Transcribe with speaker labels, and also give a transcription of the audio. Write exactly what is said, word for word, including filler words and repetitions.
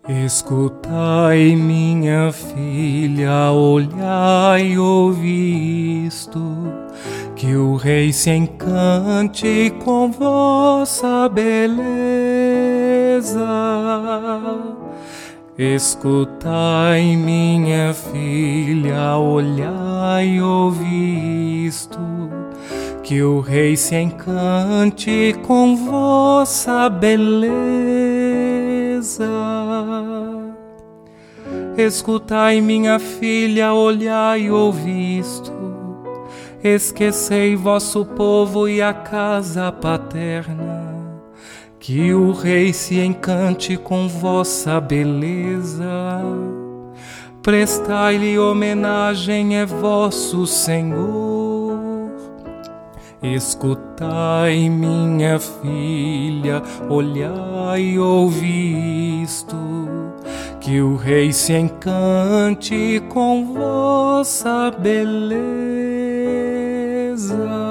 Speaker 1: Escutai, minha filha, olhai e ouvi isto, que o Rei se encante com vossa beleza. Escutai, minha filha, olhai e ouvi isto, que o Rei se encante com vossa beleza. Escutai, minha filha, olhai e ouvi isto, esquecei vosso povo e a casa paterna, que o Rei se encante com vossa beleza. Prestai-lhe homenagem, é vosso Senhor. Escutai, minha filha, olhai e ouvi isto, que o Rei se encante com vossa beleza.